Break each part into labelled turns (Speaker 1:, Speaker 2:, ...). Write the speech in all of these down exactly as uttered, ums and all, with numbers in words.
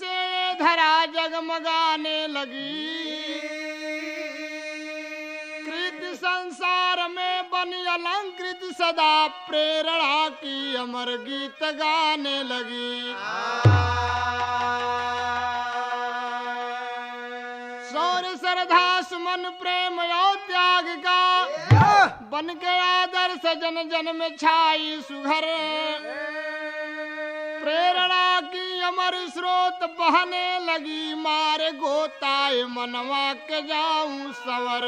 Speaker 1: से धरा जगमगाने लगी। कृत संसार में बनी अलंकृत सदा प्रेरणा की अमर गीत गाने लगी। शौर्य श्रद्धा सुमन प्रेम और त्याग का बन के आदर्श जन जन में छाई सुघर। प्रेरणा की अमर स्रोत बहने लगी। मारे गोताए मनवा के जाऊं सवर।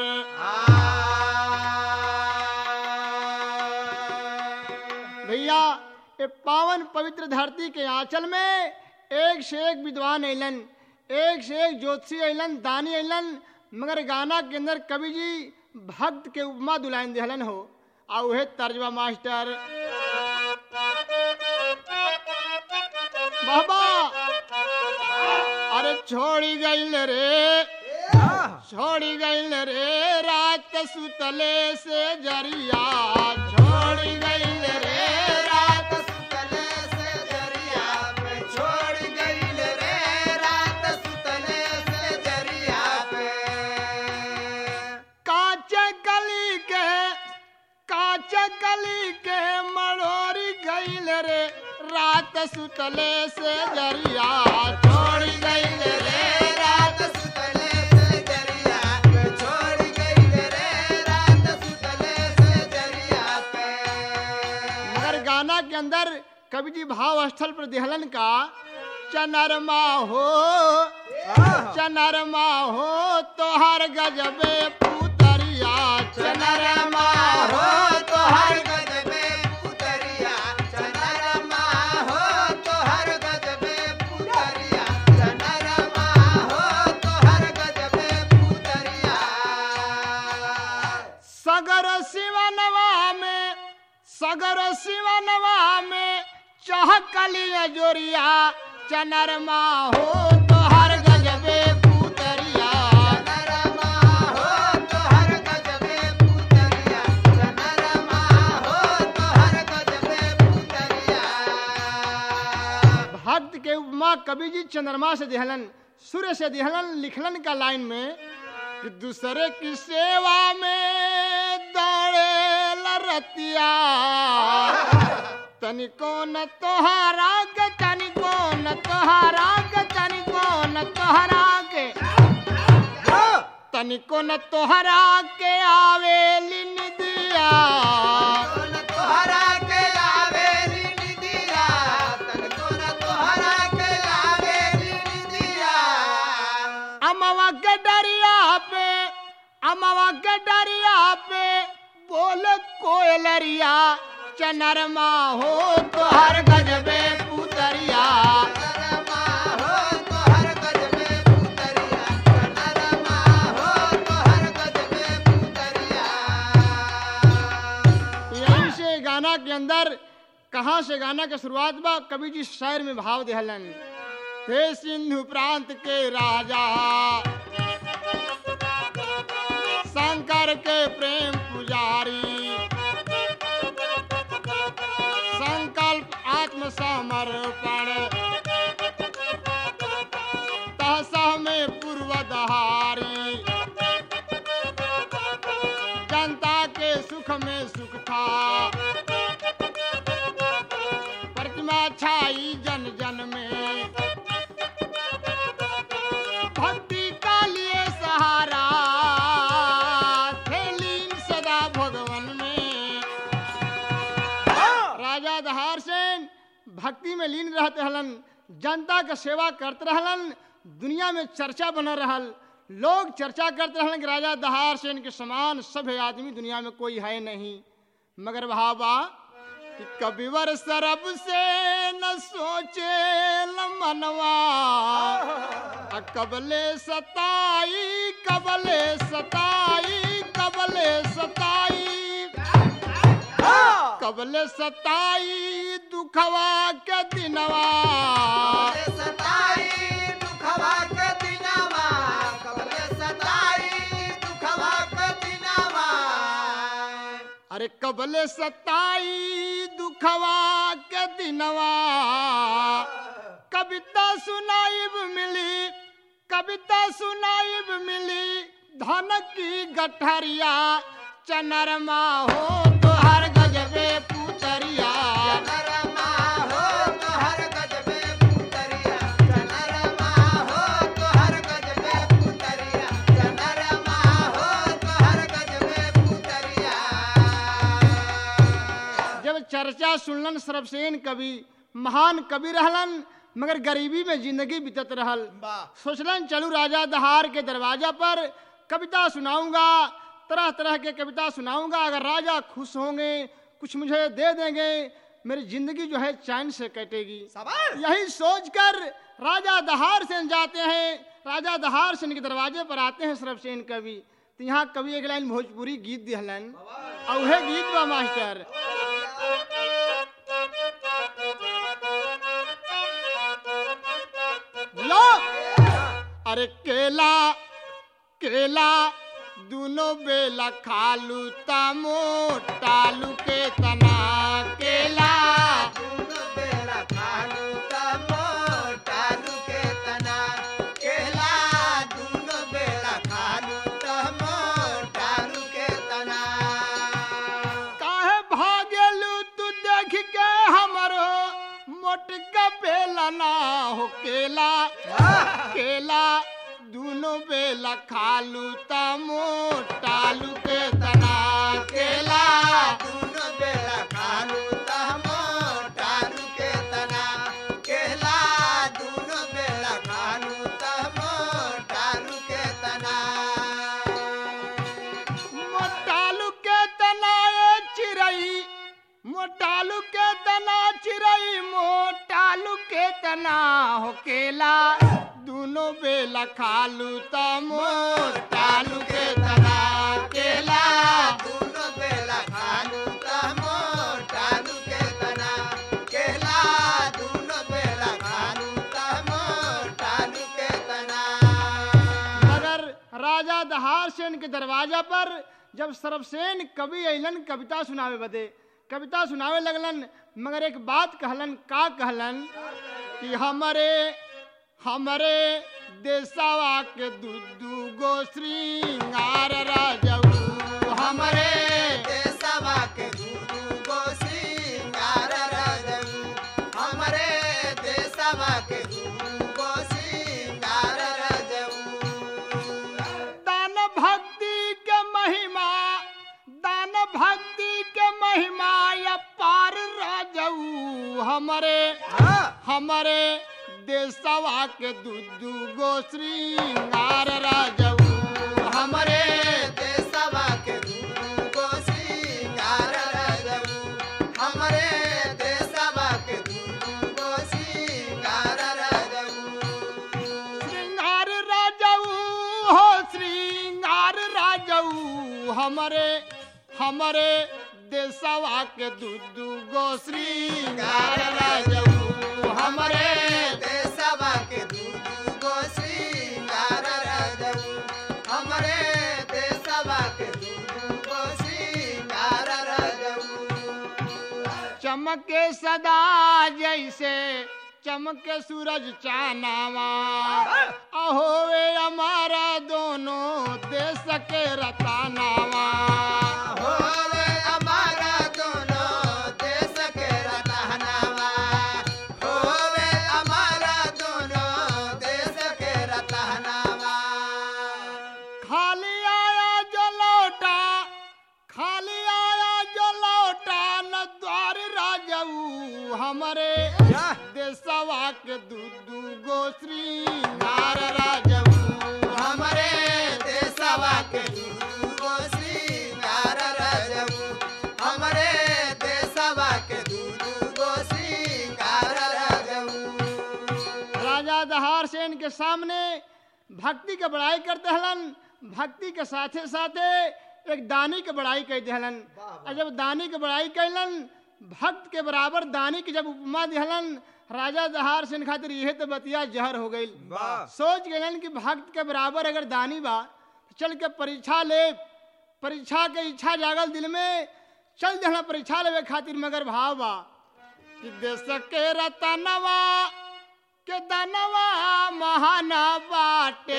Speaker 1: भैया ये पावन पवित्र धरती के आंचल में एक से एक विद्वान अलन, एक से एक ज्योतिषी अलन, दानी अलन, मगर गाना के अंदर कवि जी भक्त के उपमा दुलाइन दिहलन हो। आ उहे तर्जमा मास्टर बाबा अरे छोड़ी गईल रे, छोड़ी गईल रे रात सुतले से जरिया। छोड़ी गईल रे
Speaker 2: रात सुतले से जरिया पे, छोड़ गईल रे रात सुतले से जरिया पे।
Speaker 1: काचे गली के, काचे गली के मड़ोरी गईल रे रात सुतले से जरिया। छोड़ी गईल रे
Speaker 2: रात सुतले से जरिया पे, छोड़ गईल रे रात सुतले से जरिया पे।
Speaker 1: मगर गाना के अंदर कवि जी भाव स्थल पर दिहलन का चनरमा हो, चनरमा हो तोहर गजबे पुतरिया। चनरमा
Speaker 2: हो तो हर गजबे पुतरिया, चनरमा हो तो हर गजबे पुतरिया, चनरमा हो तो हर गजबे पुतरिया।
Speaker 1: सगर शिवनवा में, सगर शिवनवा में चहकली जोरिया। चनरमा हो तोहर गजबे पुतरिया।
Speaker 2: चनरमा हो तो हर गजबे पुतरिया, चनरमा हो तो हर गजबे पुतरिया।
Speaker 1: भक्त के उपमा कवि जी चंद्रमा से दिहलन, सूर्य से दिहलन, लिखलन का लाइन में कि दूसरे की सेवा में दौड़े लरतिया। तनिको न तोहरा के, तनिको न तोहरा के, तनिको न तोहरा के, तनिको न तोहरा के आवेली निदिया।
Speaker 2: तन तोहरा के आवेली निदिया, तन तोरा तोहरा के आवेली निदिया।
Speaker 1: अमवा के डरिया पे, अमवा के डरिया पे बोले कोयलरिया। चनरमा हो तोहर गजबे पुतरिया।
Speaker 2: चनरमा हो तो हर गजबे पुतरिया, चनरमा हो तो हर गजबे पुतरिया।
Speaker 1: यहीं से गाना के अंदर कहाँ से गाना के शुरुआत बा कवि जी शायर में भाव दिहलन। हे सिंधु प्रांत के राजा, शंकर के प्रेम पुजारी, संकल्प आत्मसमर्पण तहसह में पूर्व दहारी। जनता के सुख में सुख था, प्रतिमा छाई जन जन में। भक्ति का लिए सहारा थे लीन सदा भगवन में। राजा दहार सेन भक्ति में लीन रहते हलन, जनता का सेवा करते रहलन, दुनिया में चर्चा बना रहल। लोग चर्चा करते रहलन कि राजा दहार सेन के समान सभ्य आदमी दुनिया में कोई है नहीं। मगर भाबा कि कविवर सरब से न सोचे न मनवा। आ कबले सताई, कबले सताई, कबले सताई, कबले सताई दुखवा के दिनवा।
Speaker 2: कबले सताई दुखवा के दिनवा, कबले सताई दुखवा के दिनवा।
Speaker 1: अरे कबले सताई दुखवा के दिनवा। कविता सुनाइब मिली कविता सुनाइब मिली धन की गठरिया चनरमा हो तो हर गजबे पुतरिया
Speaker 2: चनरमा हो तो हर गजबे पुतरिया चनरमा हो तो हर गजबे पुतरिया चनरमा हो तो हर गजबे पुतरिया।
Speaker 1: जब चर्चा सुनलन सरफसेन कवि महान कवि रहलन मगर गरीबी में जिंदगी बीतत रहल। सोचलन चलू राजा दहार के दरवाजा पर कविता सुनाऊंगा, तरह तरह के कविता सुनाऊंगा, अगर राजा खुश होंगे कुछ मुझे दे देंगे मेरी जिंदगी जो है चैन से कटेगी। यही सोचकर राजा दहार सेन जाते हैं। राजा दहार सेन के दरवाजे पर आते हैं सरफसेन कवि। तो यहाँ कवि एक लाइन भोजपुरी गीत दिहलन और वह गीत बा मास्टर। लो अरे केला केला दोनों बेला खालू तमो टालू के तना केला
Speaker 2: दूनो बेला खालू तमो टालू के तना केला दूनो बेला खालू तमो टालू के तना।
Speaker 1: काहे भागेलू तू देख के हमरो मोटका बेला ना हो केला केला दोनों बेला खालू तमो टालू के तना केला
Speaker 2: दूनो बेला खालू तमो टालू के तना केला दूनो बेला खालू तमो टालू के तना।
Speaker 1: मोटालू के तना ए चिरई मोटालू के तना चिरई मोटालू के तना हो केला दोनों बेला खालू तमो टालू के तना केला
Speaker 2: दूनो बेला खालू तमो टालू के तना केला दूनो बेला खालू तमो टालू के तना।
Speaker 1: मगर राजा दहार सेन के दरवाजा पर जब सरफसेन कवि अइलन कविता सुनावे बदे कविता सुनावे लगलन मगर एक बात कहलन का कहलन कि हमरे हमरे देशवा के दुदू गो श्रृंगार राजऊ हमरे
Speaker 2: देशवा के दूदू गो श्रृंगार राजऊ हमरे देशवा के दूदू गो श्रृंगार राजऊ।
Speaker 1: दान भक्ति के महिमा दान भक्ति के महिमा अपार राजऊ हमरे हमरे देशवा के दुदू गो श्रृंगार राजऊ हमरे
Speaker 2: देशवा के दूदू गो श्रृंगार राजऊ हमरे देशवा के दूदू गो श्रृंगार राजऊ।
Speaker 1: श्रृंगार राजऊ हो श्रृंगार राजऊ हमरे हमरे देशवा के दुदू गो श्रृंगार राजऊ हमरे
Speaker 2: देशवा के दूदू गो श्रृंगार राजऊ हमरे देशवा के दूदू गो श्रृंगार राजऊ।
Speaker 1: चमके सदा जैसे चमके सूरज चानावा अहोवे हमारा दोनों देश के रतानावा
Speaker 2: होवे हमारा दोनों देश के रतनावा होवे हमारा दोनों देश के रतनावा।
Speaker 1: खाली आया जो लौटा खाली आया जो लौटा न द्वार राजऊ हमरे देशवा के दुदू गो श्रृंगार राजऊ
Speaker 2: हमरे देशवा के दूदू गो श्रृंगार राजऊ हमरे देशवा के दूदू गो श्रृंगार राजऊ।
Speaker 1: राजा दहार सेन के सामने भक्ति के बड़ाई करते हलन भक्ति के साथे साथे एक दानी के बड़ाई कर दिहलन और जब दानी के बड़ाई कैलन भक्त के बराबर दानी की जब उपमा दिहलन राजा दहार सेन खातिर यह तो बतिया जहर हो गई। सोच गलन कि भक्त के बराबर अगर दानी बा तो चल के परीक्षा ले परीक्षा के इच्छा जागल दिल में चल देना परीक्षा लेवे खातिर मगर भाव बा कि देश के रतनवा के दनवा महान बाटे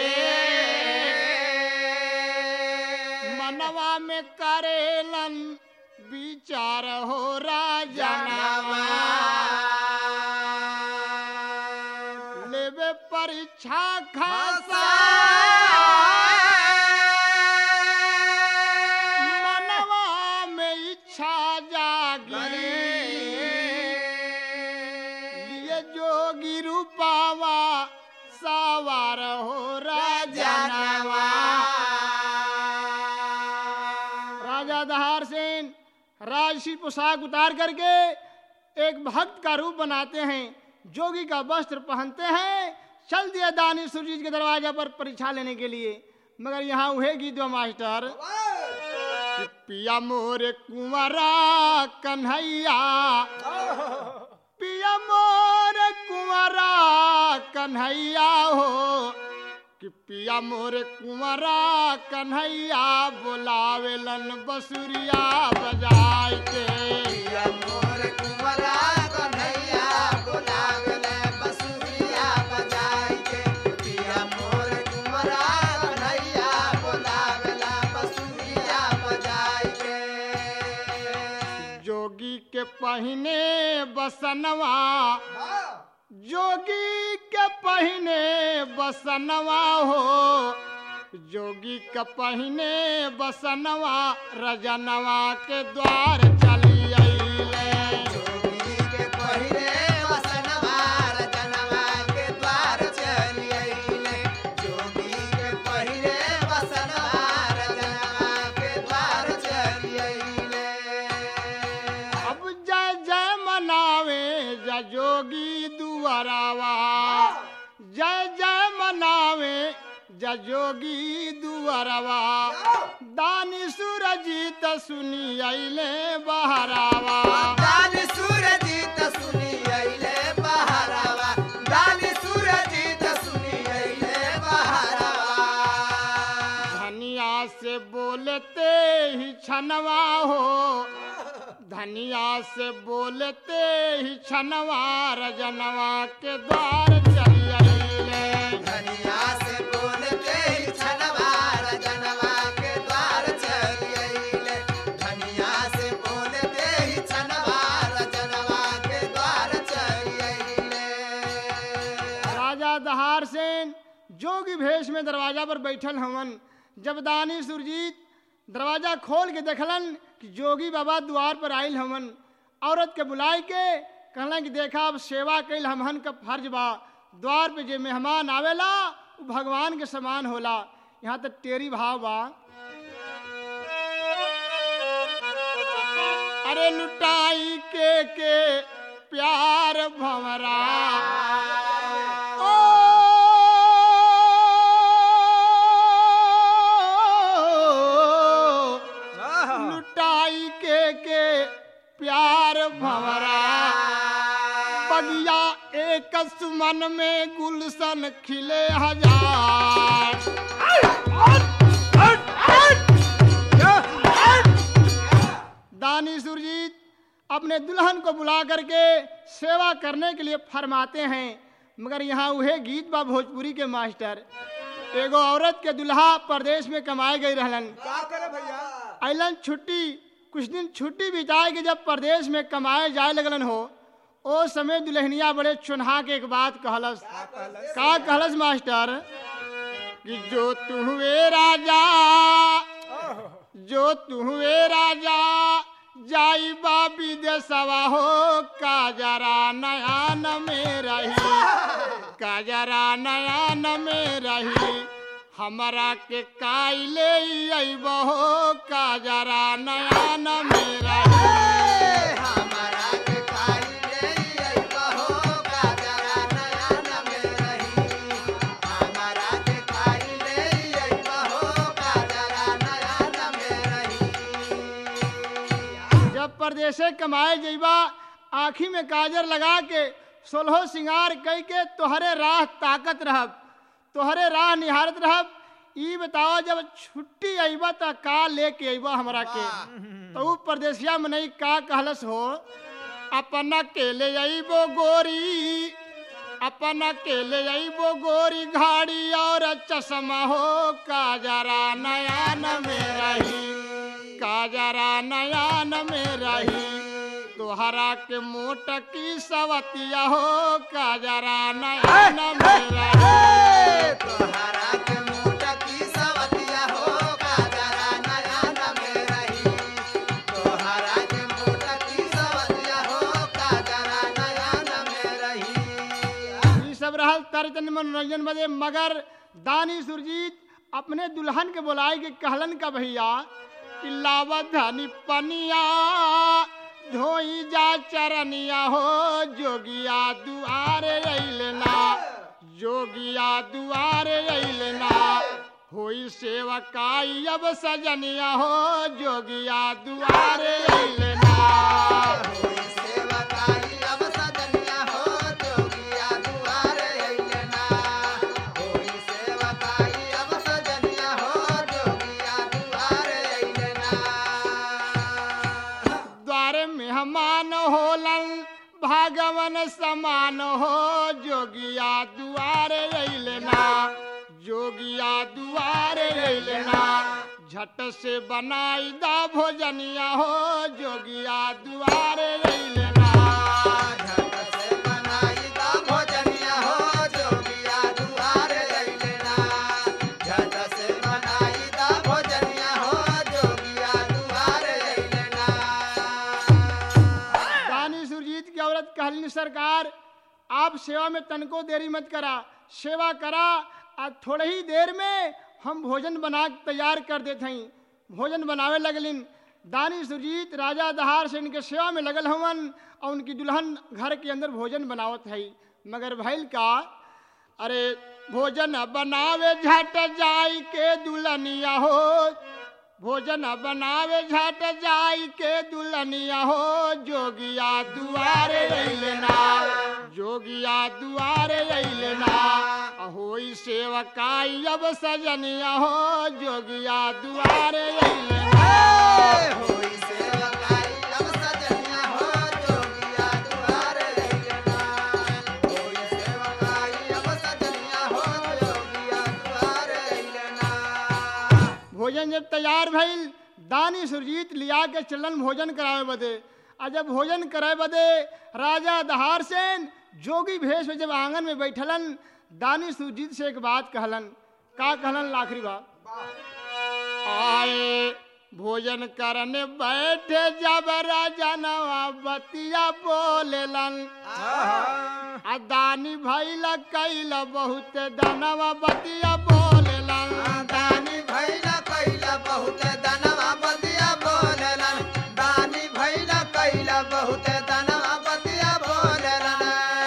Speaker 1: मनवा में करेलन विचार हो राजनवा लेवे परीक्षा खासा मनवा में इच्छा जागी लिए जोगी रूपावा सवार हो राजनवा राजा दहार सेन राजसी पोशाक उतार करके एक भक्त का रूप बनाते हैं, जोगी का वस्त्र पहनते हैं, चल दिया दानी सुरजीत के दरवाजा पर परीक्षा लेने के लिए। मगर यहाँ वह गीत मास्टर कि पिया मोरे कुंवरा कन्हैया पिया मोरे कुंवरा कन्हैया हो कि पिया मोरे कुंवरा कन्हैया बोलावेलन बसुरिया बजाए के
Speaker 2: पिया मोर कुंवरा कन्हैया बोलावेले बसुरिया बजाई के पिया मोर कुंवरा कन्हैया बोलावेला बसुरिया बजाई के
Speaker 1: जोगी के पहिने बसनवा जोगी के पहिने बसनवा हो जोगी के पहिने बसनवा रजनवा के द्वार चली अइले
Speaker 2: जोगी के पहिरे बसनवा रजनवा के द्वार चली अइले जोगी के पहिरे बसनवा रजनवा के द्वार चली अइले
Speaker 1: अब जय जय मनावे जय जोगी दुआरावा जय जय मनावे जय जोगी दुआरवा दानी सूरजीत सुनी अइले बहरावा
Speaker 2: दानी सूरजीत सुनी अइले बहरावा दानी सूरजीत सुनी अइले बहरावा
Speaker 1: धनिया से बोलते ही छनवा हो धनिया से बोलते ही छनवा रजनवा के द्वार चली अइले
Speaker 2: धनिया से बोलते ही छनवा रजनवा के द्वार चली अइले धनिया से बोलते ही छनवा रजनवा के द्वार चली अइले
Speaker 1: राजा दहार सेन जोगी भेष में दरवाजा पर बैठल हवन। जब दानी सुरजीत दरवाजा खोल के देखलन कि जोगी बाबा द्वार पर आयल हवन, औरत के बुलाई के कहलन कि देखा अब सेवा कैल हमहन का फर्ज बा, द्वार पे जे मेहमान आवेला वो भगवान के समान होला। यहाँ तक तेरी भाव बा अरे लुटाई के के प्यार भंवरा लुटाई के के प्यार भंवरा बगिया एक सुमन में गुलशन खिले हजार दानी सुरजीत अपने दुल्हन को बुला करके सेवा करने के लिए फरमाते हैं। मगर यहाँ वह गीत बा भोजपुरी के मास्टर एगो औरत के दुल्हा परदेश में कमाए गई रहलन।
Speaker 2: क्या करे भैया
Speaker 1: अलन छुट्टी कुछ दिन छुट्टी बिताए के जब परदेश में कमाए जाए लगलन हो ओ समय दुल्हनिया बड़े चुनहा के एक बात कहलस। का कहलस मास्टर कि जो तू हुए राजा जो तू हुए राजा जाई बाबी देसवा हो काजरा नयान में रही काजरा नयान में रही हमरा के काइले अइबो हो काजरा नयान में रही
Speaker 2: हमारा के काइले अइबो हो काजरा नयान में रही हमारा के काइले अइबो हो काजरा नयान में रही।
Speaker 1: जब परदेसे कमाए जइबा आँखी में काजर लगा के सोलहो सिंगार कई के तोहरे राह ताकत रहब तोहरे राह निहारत रहब। ई बताओ जब छुट्टी अइबा त का लेके अइबा हमरा के तो ऊ परदेसिया मनई का कहलस हो अपन अकेले अइबो गोरी अपन अकेले अइबो गोरी घाड़ी और चश्मा हो काजरा नयान में रही काजरा नयान में रही तोहरा के मोट की सवतिया हो काजरा नयान में रही
Speaker 2: तोहरा के मोट की सवतिया हो काजरा नयान में रही तोहरा के मोट की सवतिया हो काजरा नयान में रही।
Speaker 1: ई सब रहल तर्जन मनोरंजन बदे मगर दानी सुरजीत अपने दुल्हन के बुलाए के कहलन का भैया कि लावा धनी पनिया धोई जा चरनिया हो जोगिया दुआरे अइलना जोगिया दुआरे अइलना होई सेवकाई अब सजनिया हो जोगिया दुआरे अइलना
Speaker 2: होई सेवकाई अब सजनिया हो जोगिया दुआरे अइलना होई सेवकाई अब सजनिया हो जोगिया दुआरे अइलना।
Speaker 1: द्वारे मेहमान होलन भागवन समान हो जोगिया दुआरे अइलना जोगिया दुआरे अइलना झट से बनाई दा भोजनिया हो जोगिया दुआरे अइलना
Speaker 2: झट से बनाई दा भोजनिया हो जोगिया दुआरे अइलना झट से बनाई दा भोजनिया हो जोगिया दुआरे अइलना।
Speaker 1: दानी सुरजीत की औरत कहलनी सरकार आप सेवा में तनको देरी मत करा सेवा करा आज थोड़े ही देर में हम भोजन बना के तैयार कर देते हैं भोजन बनावे लगलिन दानी सुरजीत राजा दहार से इनके सेवा में लगल हवन और उनकी दुल्हन घर के अंदर भोजन बनावत है मगर भैल का अरे भोजन बनावे झट जाई के दुल्हनिया हो भोजन बनावे झट जाई के दुल्हनिया हो जोगिया दुआरे अइलना जोगिया दुआरे अइलना होई सेवकाई अब सजनिया हो जोगिया दुआरे अइलना
Speaker 2: होई सेवकाई अब सजनिया हो जोगिया दुआरे अइलना होई सेवकाई अब सजनिया हो जोगिया दुआरे अइलना।
Speaker 1: भोजन जब तैयार भइल दानी सुरजीत लिया के चलन भोजन करावे बदे आ जब भोजन करावे बदे राजा दहार सेन जोगी भेष में जब आंगन में बैठलन दानी सुरजीत से एक बात कहलन का कहलन आखिरी बात आए भोजन करने बैठे जब राजा नवा बतिया बोलेलन आ दानी भइल कैल बहुत दनवा बतिया बोलेलन
Speaker 2: दानी भैला कैला बहुत दनवा बतिया बोलेलन दानी भैला कैला बहुत दनवा बतिया बोलेलन।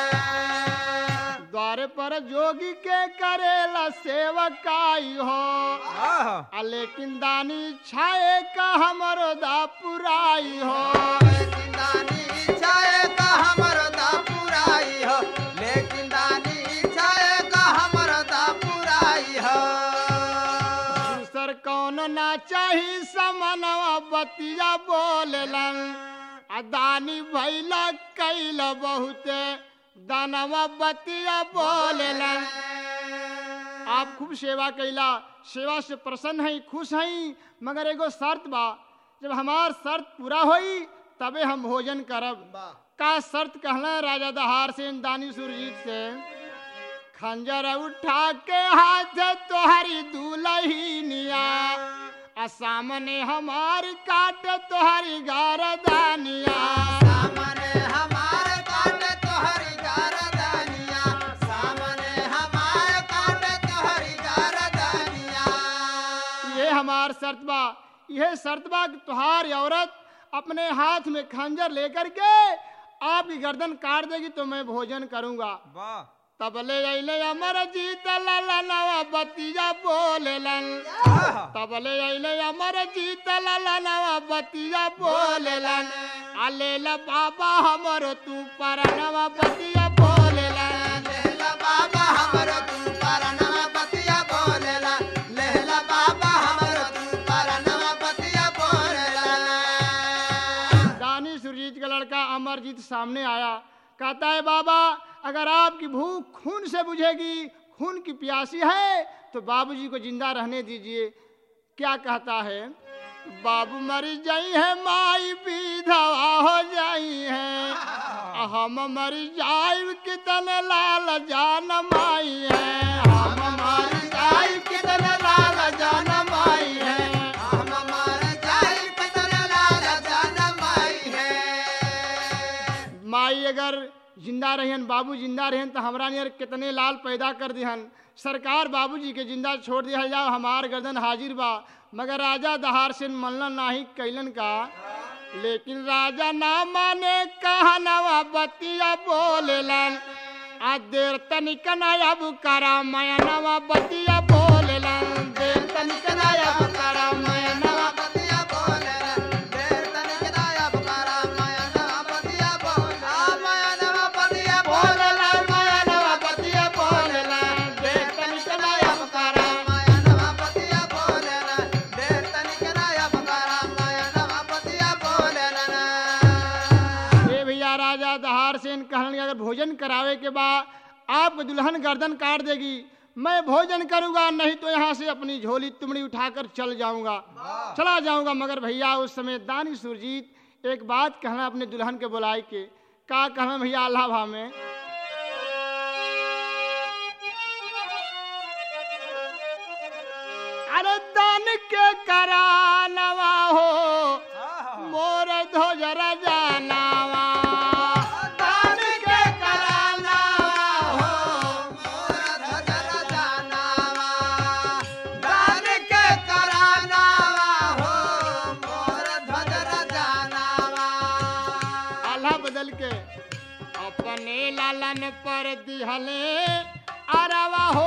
Speaker 1: द्वारे पर जोगी के करेला सेवकाई हो आ लेकिन दानी छाए का हमरो दा पुराई हो
Speaker 2: लेकिन दानी इच्छाए का हमर दा पुराई हो लेकिन दानी इच्छाए का हमर दा पुराई हो।
Speaker 1: दूसर कौन ना चाही समनवा बतिया बोलेलन आ दानी भैला कैल बहुत दानवा बतिया बोलेलन आप खूब सेवा कैला सेवा से प्रसन्न हैं खुश हैं मगर एगो शर्त बा जब हमार शर्त पूरा होई तबे हम भोजन करब का शर्त कहला राजा दहार से दानी सुरजीत से खंजर उठा के हाथ तोहरी दुलहिनिया आ सामने हमार काट तोहरी गारदानिया
Speaker 2: सामने हमार काट तोहरी गारदानिया सामने हमार काट तोहरी गारदानिया।
Speaker 1: ये हमार शर्त बा यह शर्त बा कि तुहार औरत अपने हाथ में खंजर लेकर के आपकी गर्दन काट देगी तो मैं भोजन करूंगा तबले अइले अमर जीत ललनवा बतिया बोलेलन तबले अइले अमर जीत ललनवा बतिया बोलेलन आलेला बाबा हमरो तू परनवा बतिया बोलेलन
Speaker 2: लेला बाबा हमर तू परनवा बतिया बोलेला लेला बाबा हमर तू परनवा बतिया बोलेला।
Speaker 1: दानी सुरजीत का लड़का अमरजीत सामने आया कहता है बाबा अगर आपकी भूख खून से बुझेगी, खून की प्यासी है, तो बाबूजी को जिंदा रहने दीजिए। क्या कहता है? बाबू मर जाई है, माई विधवा हो जाई है, हम मर जाई कितन लाल जान माई है, हम मर जाई कितन लाल जान माई है,
Speaker 2: हम मर जाए कितन लाल जान माई है।
Speaker 1: माई अगर जिंदा रहन, बाबू जिंदा रहन, तो हमरा नियर कितने लाल पैदा कर दिहन। सरकार बाबूजी के जिंदा छोड़ दिया जाओ, हमार गर्दन हाजिर बा। मगर राजा दहार सेन मनलन नाही कैलन का, लेकिन राजा ना माने कहनवा बतिया बोलेलन, आ देर तनिक ना अब करा मयनवा बतिया बोलेलन, देर तनिक ना अब करा मयनवा
Speaker 2: बतिया बोले देर तनिक दाया बकारा माया नवा बतिया बोले माया नवा बतिया बोले
Speaker 1: मयनवा बतिया बोलेलन, देर तनिक ना अब करा।
Speaker 2: माया नवा बतिया बोले देर तनिक दाया बकारा माया नवा बतिया बोले
Speaker 1: ए भैया राजा दहार सेन कहलन कि अगर भोजन करावे के बाद आप दुल्हन गर्दन काट देगी, मैं भोजन करूंगा, नहीं तो यहाँ से अपनी झोली तुमड़ी उठाकर चल जाऊंगा, चला जाऊंगा। मगर भैया उस समय दानी सुरजीत एक बात कहना अपने दुल्हन के बुलाई के, का कहना भैया अल्लाह भा में, अरे दान के करानवा हो मोर ध्वज जानावा, दान के करानवा हो
Speaker 2: मोर धजर जानावा दान के करानावा हो मोर धजर जानावा
Speaker 1: आल्हा बदल के अपने लालन पर दिहले अरवा हो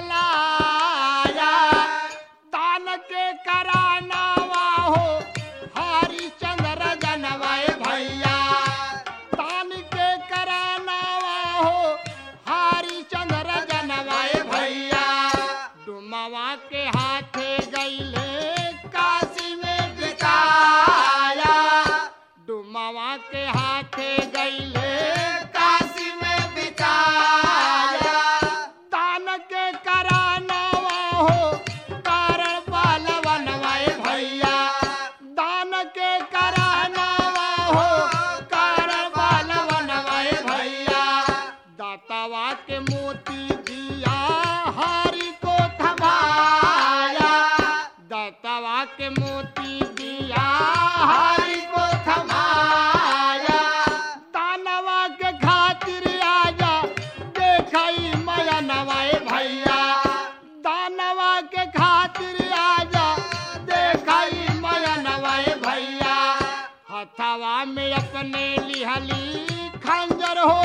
Speaker 1: चलाया, दान के करानावा हो हरिश्चंद्र जनवाए भैया, दान के करानावा हो हरिश्चंद्र जनवाए भैया, डुमवा के हाथे गईले काशी में बिकाया, डुमवा के हाथे गईले काशी में बिकाया, दान के करानावा हो कारण बालवनवाए भैया, दान के करानावा हो कारण बालवनवाए भैया, दातावा के मोती दिया हारी को थमाया, दातावा के मोती दिया हारी को थमाया, दानवा के खातिर आजा देखाई माया नवाए भैया, दानवा के खातिर आजा देखाई माया नवाए भैया, हथवा में अपने लिहली खंजर हो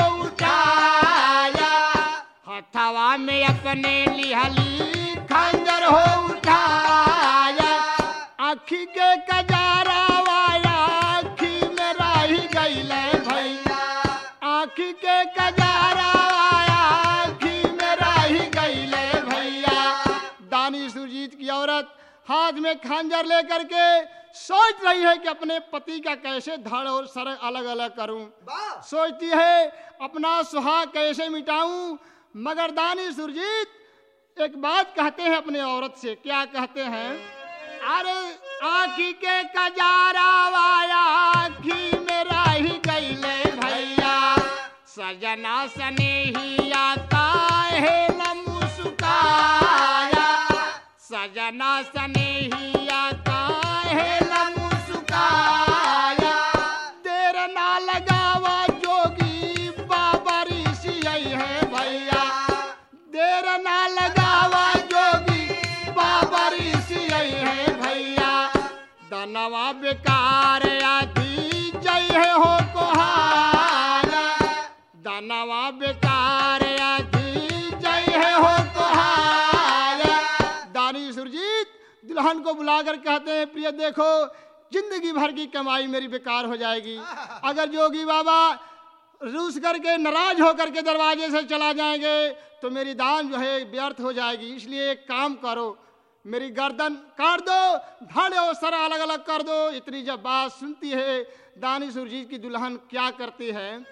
Speaker 1: उठाया, हथवा में अपने लिहली खंजर हो उठाया, आखी के कजारा वाया आखी में राही गईले भैया, आखी के कजारा वाया आखी में राही गईले भैया। दानी सुरजीत की औरत हाथ में खंजर लेकर के सोच रही है कि अपने पति का कैसे धड़ और सर अलग अलग करूं, सोचती है अपना सुहाग कैसे मिटाऊं। मगर दानी सुरजीत एक बात कहते हैं अपने औरत से, क्या कहते हैं? अरे आखी के कजारा वाया आखी में राही गईले भैया, सजना स्नेहिया काहे न मुस्काया, सजना स्नेहिया काहे न मुस्काया, देर ना लगावा जोगी बाबा ऋषि है भैया, देर ना लगावा जोगी बाबा ऋषि है भैया, दनवा बेकार आदि जय है हो कोहारा, दनवा बेकार आदि जय है हो कोहारा। दानी सुरजीत दुल्हन को बुलाकर कहते हैं, प्रिय देखो जिंदगी भर की कमाई मेरी बेकार हो जाएगी, अगर जोगी बाबा रूस करके नाराज होकर के दरवाजे से चला जाएंगे तो मेरी दान जो है व्यर्थ हो जाएगी, इसलिए एक काम करो, मेरी गर्दन काट दो, धड़ और सर अलग अलग कर दो। इतनी जब बात सुनती है दानी सुरजीत की दुल्हन क्या करती है?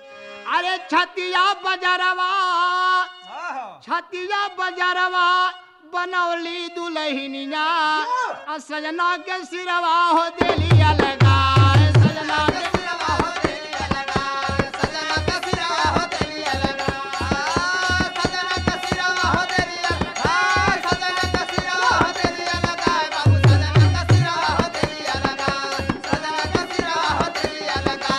Speaker 1: अरे छतिया बजरवा
Speaker 2: हाँ
Speaker 1: छतिया बजरवा बनौली दुल्हनिया आ सजना के सिरवा हो देली अलगा सजना के
Speaker 2: सिरवा हो देलिया लगा सजना का सिरवा हो देलिया लगा सजना का सिरवा हो देलिया हां सजना का सिरवा हो देलिया लगा बाबू सजना का सिरवा हो देलिया लगा सजना का सिरवा हो देलिया लगा।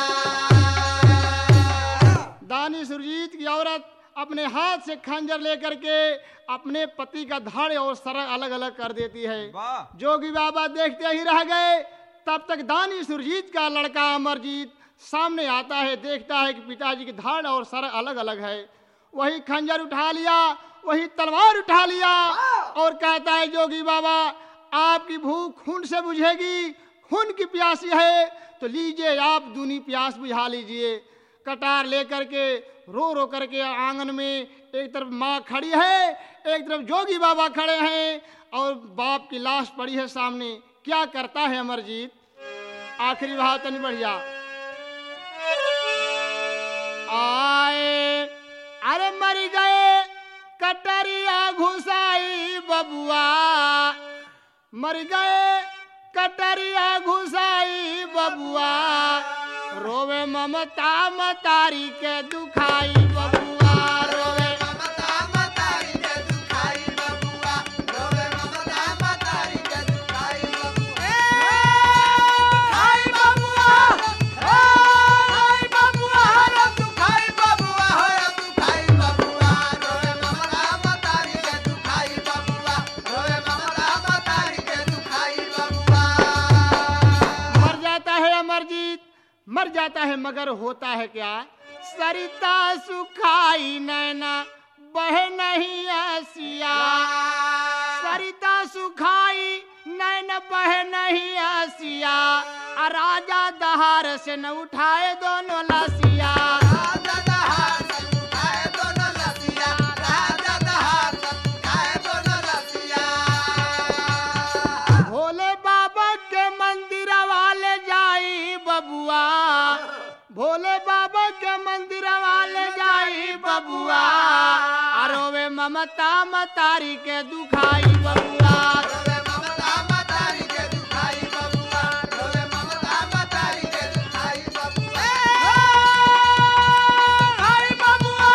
Speaker 1: दानी सुरजीत की औरत अपने हाथ से खंजर लेकर के अपने पति का धड़ और सर अलग अलग कर देती है।
Speaker 2: वाह
Speaker 1: जोगी बाबा देखते ही रह गए। तब तक दानी सुरजीत का लड़का अमरजीत सामने आता है, देखता है कि पिताजी की धड़ और सर अलग अलग है। वही खंजर उठा लिया, वही तलवार उठा लिया और कहता है जोगी बाबा आपकी भूख खून से बुझेगी, खून की प्यासी है तो लीजिए आप दूनी प्यास बुझा लीजिए। कटार लेकर के रो रो करके आंगन में एक तरफ माँ खड़ी है, एक तरफ जोगी बाबा खड़े हैं और बाप की लाश पड़ी है सामने। क्या करता है अमरजीत? आखिरी भाव तनी बढ़िया आए अरे मर गए कटरिया घुसाई बबुआ, मर गए कटरिया घुसाई बबुआ, रोवे ममता मतारी के दुखाई बबुआ, रोवे
Speaker 2: ममता मतारी के दुखाई बबुआ रोवे ममता मतारी के दुखाई बबुआ हाय बबुआ हाय बबुआ रे दुखाई बबुआ हो दुखाई बबुआ रोवे ममता मतारी के दुखाई बबुआ रोवे ममता मतारी के दुखाई बबुआ।
Speaker 1: मर जाता है अमरजीत, मर जाता है मगर होता है क्या? सरिता सुखाई नैना बह नहीं आसिया, सरिता सुखाई नैन बह नहीं आसिया, आ राजा दहार से न उठाए दोनों लासिया।
Speaker 2: राजा दहार से उठाए दोनों लसिया राजा दहार से उठाए दोनों लसिया।
Speaker 1: भोले बाबा के मंदिर वाले जाई बबुआ, भोले बाबा के मंदिर वाले जाई बबुआ, अरोवे ममता मतारी के दुखाई बबुआ,
Speaker 2: रोवे ममता मतारी के दुखाई बबुआ रोवे ममता मतारी के दुखाई बबुआ हाय बबुआ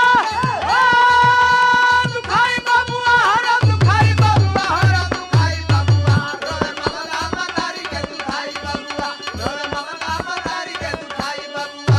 Speaker 2: दुखाई बबुआ हर दुखाई बबुआ हर दुखाई बबुआ रोवे ममता मतारी के दुखाई बबुआ रोवे ममता मतारी के दुखाई बबुआ।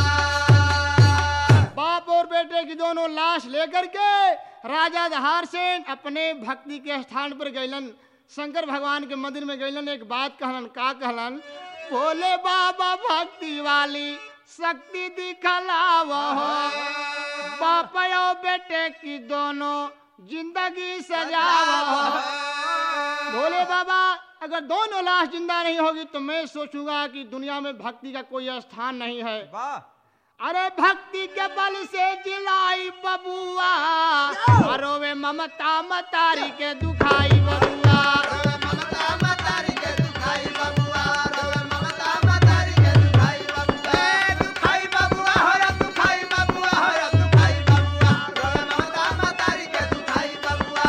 Speaker 1: बाप और बेटे की दोनों लाश लेकर के राजा दहार सेन अपने भक्ति के स्थान पर गैलन, शंकर भगवान के मंदिर में गैलन। एक बात कहलन, का कहलन? भोले बाबा भक्ति वाली शक्ति दिखलाव हो, बाप और बेटे की दोनों जिंदगी सजाव हो। भोले बाबा अगर दोनों लाश जिंदा नहीं होगी तो मैं सोचूंगा कि दुनिया में भक्ति का कोई स्थान नहीं है।
Speaker 2: वाह
Speaker 1: अरे भक्ति के बल से जिलाई बबुआ, अरोवे ममता मतारी के दुखाई बबुआ,
Speaker 2: रोवे ममता मतारी के दुखाई बबुआ रोवे ममता मतारी के दुखाई बबुआ दुखाई बबुआ हर दुखाई बबुआ हर दुखाई बबुआ रोवे ममता मतारी के दुखाई बबुआ।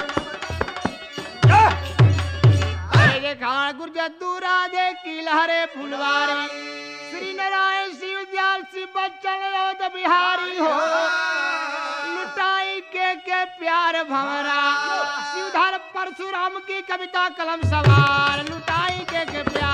Speaker 1: अरे देखा गुरजद्दू राधे की लहरे फुलवारी, श्री नारायण शिव दयाल शिव बच्चन योद बिहारी हो, लुटाई के के प्यार भंवरा, शिवधर परशुराम की कविता कलम सवार, लुटाई के के प्यार